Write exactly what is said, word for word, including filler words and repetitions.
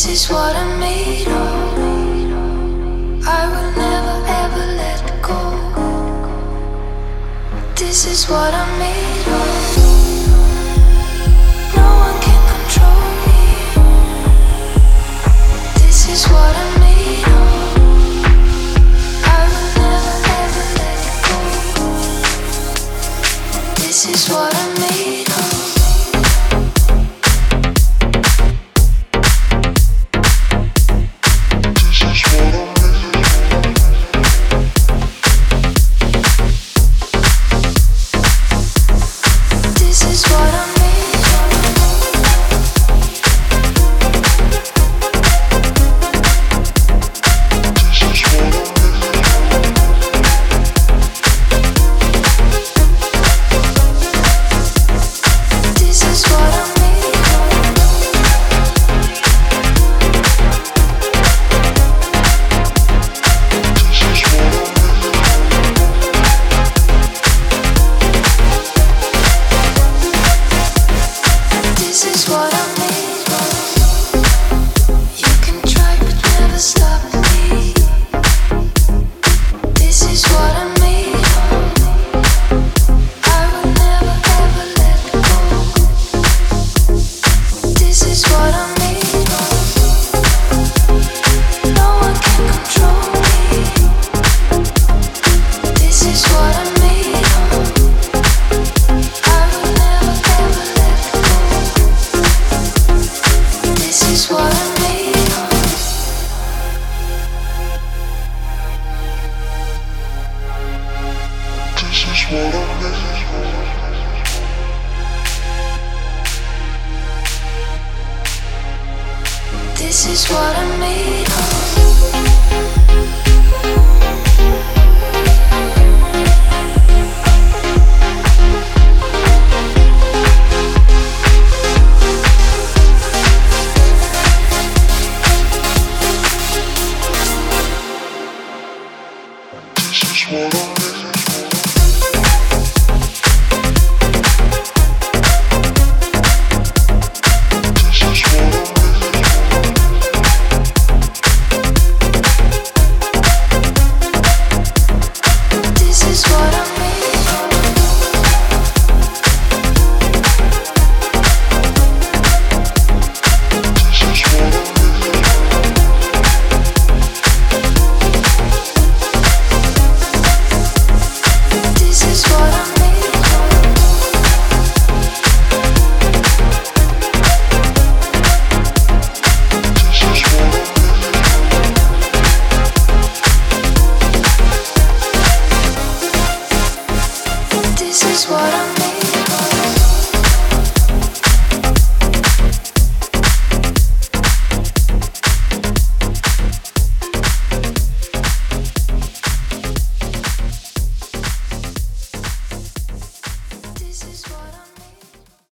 This is what I'm made of. I will never ever let go. This is what I'm made of. No one can control me. This is what I'm made of. I will never ever let go. This is what I'm made of. This is what I made.